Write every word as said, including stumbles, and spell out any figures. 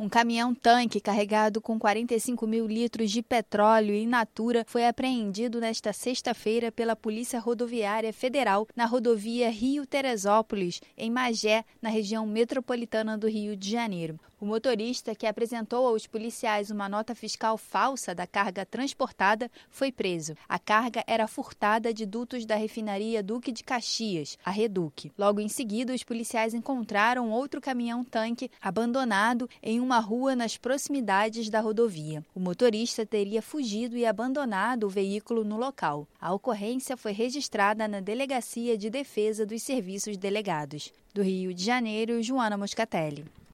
Um caminhão-tanque carregado com quarenta e cinco mil litros de petróleo in natura foi apreendido nesta sexta-feira pela Polícia Rodoviária Federal na rodovia Rio-Teresópolis, em Magé, na região metropolitana do Rio de Janeiro. O motorista, que apresentou aos policiais uma nota fiscal falsa da carga transportada, foi preso. A carga era furtada de dutos da refinaria Duque de Caxias, a Reduc. Logo em seguida, os policiais encontraram outro caminhão-tanque abandonado em uma rua nas proximidades da rodovia. O motorista teria fugido e abandonado o veículo no local. A ocorrência foi registrada na Delegacia de Defesa dos Serviços Delegados. Do Rio de Janeiro, Joana Moscatelli.